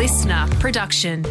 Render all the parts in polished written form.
listener production.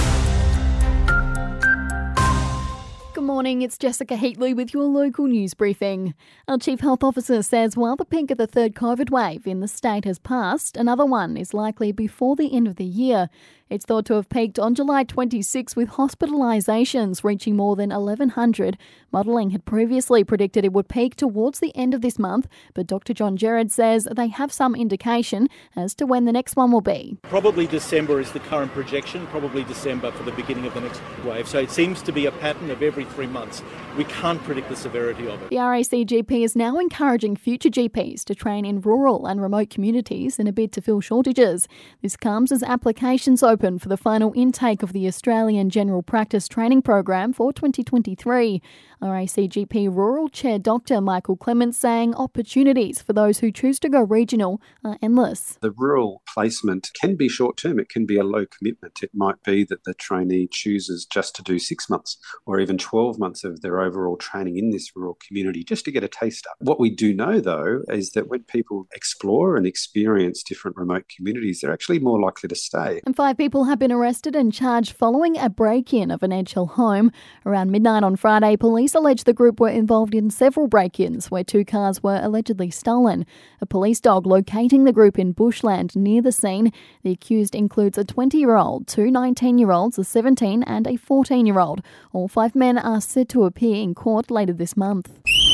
Good morning, it's Jessica Heatley with your local news briefing. Our Chief Health Officer says while the peak of the third COVID wave in the state has passed, another one is likely before the end of the year. It's thought to have peaked on July 26 with hospitalisations reaching more than 1,100. Modelling had previously predicted it would peak towards the end of this month, but Dr John Gerard says they have some indication as to when the next one will be. Probably December is the current projection, probably December for the beginning of the next wave. So it seems to be a pattern of every 3 months. We can't predict the severity of it. The RACGP is now encouraging future GPs to train in rural and remote communities in a bid to fill shortages. This comes as applications open for the final intake of the Australian General Practice Training Program for 2023. RACGP Rural Chair Dr Michael Clements saying opportunities for those who choose to go regional are endless. The rural placement can be short-term, it can be a low commitment. It might be that the trainee chooses just to do 6 months or even 12 months of their overall training in this rural community just to get a taster. What we do know though is that when people explore and experience different remote communities, they're actually more likely to stay. And 5 people have been arrested and charged following a break-in of an Edge Hill home. Around midnight on Friday, police alleged the group were involved in several break-ins where 2 cars were allegedly stolen. A police dog locating the group in bushland near the scene. The accused includes a 20-year-old, 2 19-year-olds, a 17 and a 14-year-old. All 5 men are set to appear in court later this month.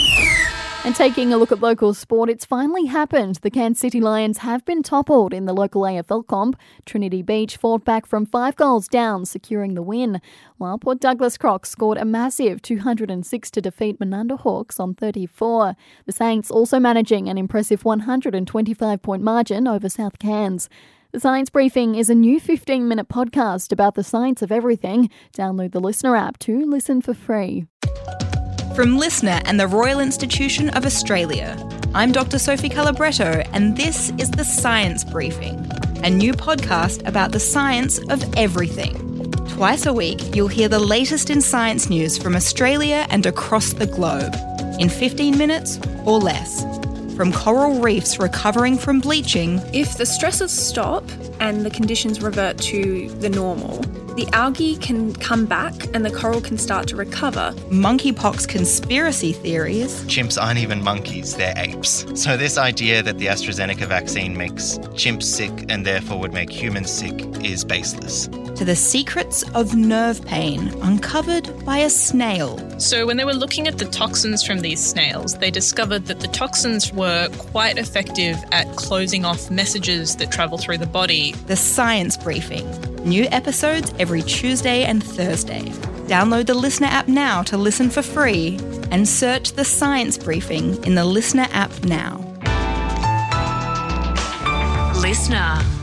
And taking a look at local sport, it's finally happened. The Cairns City Lions have been toppled in the local AFL comp. Trinity Beach fought back from 5 goals down, securing the win, while Port Douglas Crocs scored a massive 206 to defeat Menunda Hawks on 34. The Saints also managing an impressive 125-point margin over South Cairns. The Science Briefing is a new 15-minute podcast about the science of everything. Download the Listener app to listen for free. From Listener and the Royal Institution of Australia, I'm Dr. Sophie Calabretto, and this is the Science Briefing, a new podcast about the science of everything. Twice a week, you'll hear the latest in science news from Australia and across the globe, in 15 minutes or less. From coral reefs recovering from bleaching. If the stresses stop and the conditions revert to the normal, the algae can come back and the coral can start to recover. Monkeypox conspiracy theories. Chimps aren't even monkeys, they're apes. So this idea that the AstraZeneca vaccine makes chimps sick and therefore would make humans sick is baseless. To the secrets of nerve pain uncovered by a snail. So when they were looking at the toxins from these snails, they discovered that the toxins were quite effective at closing off messages that travel through the body. The Science Briefing. New episodes every Tuesday and Thursday. Download the Listener app now to listen for free and search the Science Briefing in the Listener app now. Listener.